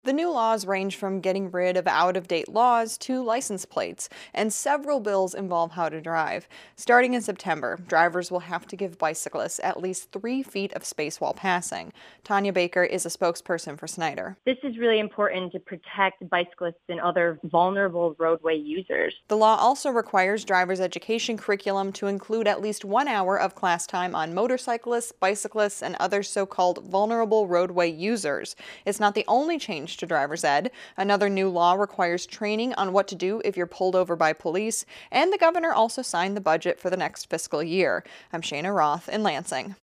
The new laws range from getting rid of out-of-date laws to license plates, and several bills involve how to drive. Starting in September, drivers will have to give bicyclists at least 3 feet of space while passing. Tanya Baker is a spokesperson for Snyder. This is really important to protect bicyclists and other vulnerable roadway users. The law also requires drivers' education curriculum to include at least 1 hour of class time on motorcyclists, bicyclists, and other so-called vulnerable roadway users. It's not the only change to driver's ed. Another new law requires training on what to do if you're pulled over by police, and the governor also signed the budget for the next fiscal year. I'm Shayna Roth in Lansing.